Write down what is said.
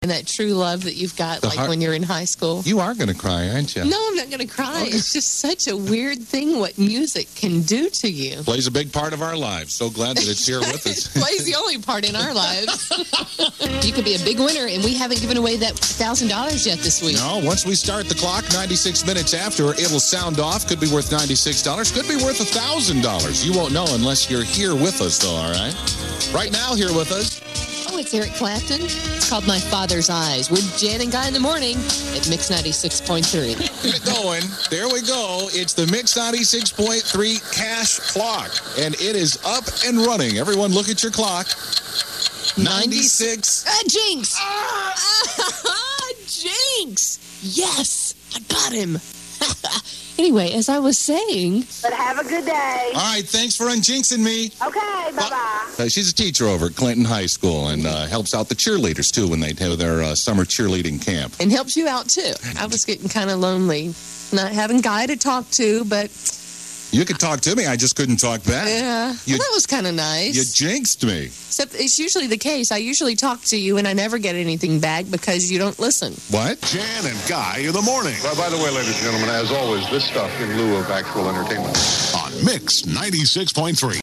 And that true love that you've got, when you're in high school. You are going to cry, aren't you? No, I'm not going to cry. Okay. It's just such a weird thing what music can do to you. Plays a big part of our lives. So glad that it's here with us. Plays the only part in our lives. You could be a big winner, and we haven't given away that $1,000 yet this week. No, once we start the clock, 96 minutes after, it'll sound off. Could be worth $96. Could be worth $1,000. You won't know unless you're here with us, though, all right? Right now, here with us. Oh, it's Eric Clapton. It's called My Father's Eyes with Jan and Guy in the morning at Mix 96.3. Get it going. There we go. It's the Mix 96.3 cash clock, and it is up and running. Everyone look at your clock. 96. Jinx! Jinx! Yes! I got him. Anyway, as I was saying... But have a good day. All right, thanks for unjinxing me. Okay, bye-bye. She's a teacher over at Clinton High School and helps out the cheerleaders, too, when they have their summer cheerleading camp. And helps you out, too. I was getting kind of lonely, not having Guy to talk to, but... You could talk to me, I just couldn't talk back. Yeah, well, that was kind of nice. You jinxed me. Except it's usually the case. I usually talk to you, and I never get anything back because you don't listen. What? Jan and Guy in the morning. Well, by the way, ladies and gentlemen, as always, this stuff in lieu of actual entertainment. On Mix 96.3.